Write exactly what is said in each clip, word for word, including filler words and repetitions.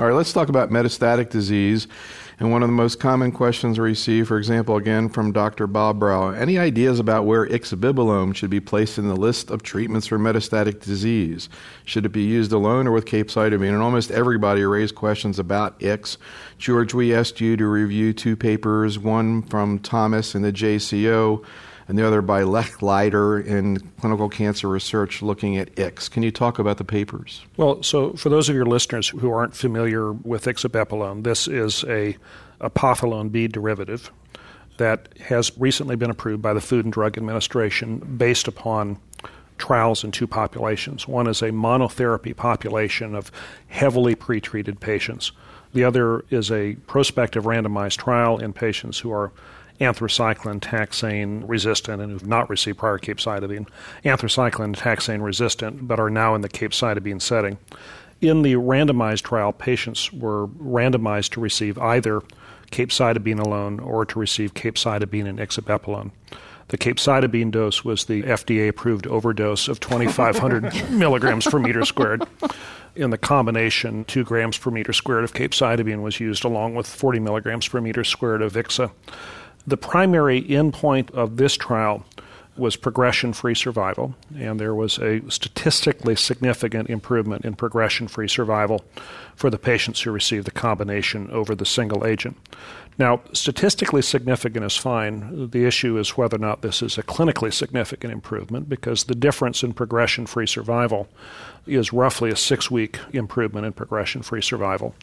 All right, let's talk about metastatic disease. And one of the most common questions we receive, for example, again from Doctor Bob Brow, any ideas about where ixabibolone should be placed in the list of treatments for metastatic disease? Should it be used alone or with capecitabine? And almost everybody raised questions about Ix. George, we asked you to review two papers, one from Thomas in the J C O, and the other by Lechleiter in Clinical Cancer Research looking at Ix. Can you talk about the papers? Well, so for those of your listeners who aren't familiar with ixabibolone, this is a apothalone B derivative that has recently been approved by the Food and Drug Administration based upon trials in two populations. One is a monotherapy population of heavily pretreated patients. The other is a prospective randomized trial in patients who are anthracycline taxane resistant and who've not received prior capecitabine, anthracycline taxane resistant, but are now in the capecitabine setting. In the randomized trial, patients were randomized to receive either capecitabine alone or to receive capecitabine and ixabibolone. The capecitabine dose was the F D A-approved overdose of twenty-five hundred milligrams per meter squared. In the combination, two grams per meter squared of capecitabine was used along with forty milligrams per meter squared of Ixa. The primary endpoint of this trial was progression-free survival, and there was a statistically significant improvement in progression-free survival for the patients who received the combination over the single agent. Now, statistically significant is fine. The issue is whether or not this is a clinically significant improvement, because the difference in progression-free survival is roughly a six-week improvement in progression-free survival.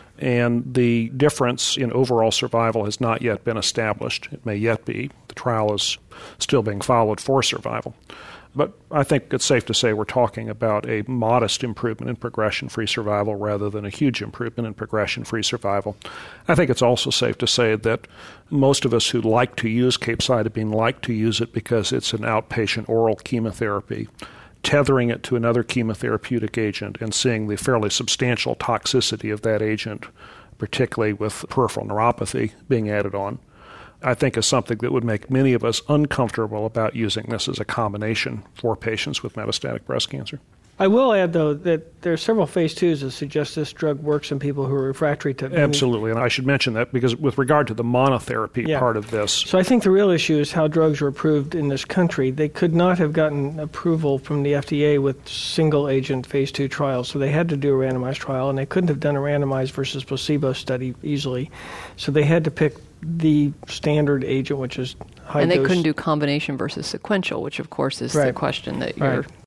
And the difference in overall survival has not yet been established. It may yet be. The trial is still being followed for survival. But I think it's safe to say we're talking about a modest improvement in progression-free survival rather than a huge improvement in progression-free survival. I think it's also safe to say that most of us who like to use capecitabine like to use it because it's an outpatient oral chemotherapy. Tethering it to another chemotherapeutic agent and seeing the fairly substantial toxicity of that agent, particularly with peripheral neuropathy being added on, I think is something that would make many of us uncomfortable about using this as a combination for patients with metastatic breast cancer. I will add, though, that there are several phase twos that suggest this drug works in people who are refractory to... Absolutely, and I should mention that because with regard to the monotherapy yeah. part of this... So I think the real issue is how drugs are approved in this country. They could not have gotten approval from the F D A with single-agent phase two trials, so they had to do a randomized trial, and they couldn't have done a randomized versus placebo study easily. So they had to pick the standard agent, which is high And they dose. couldn't do combination versus sequential, which, of course, is right. the question that you're... Right.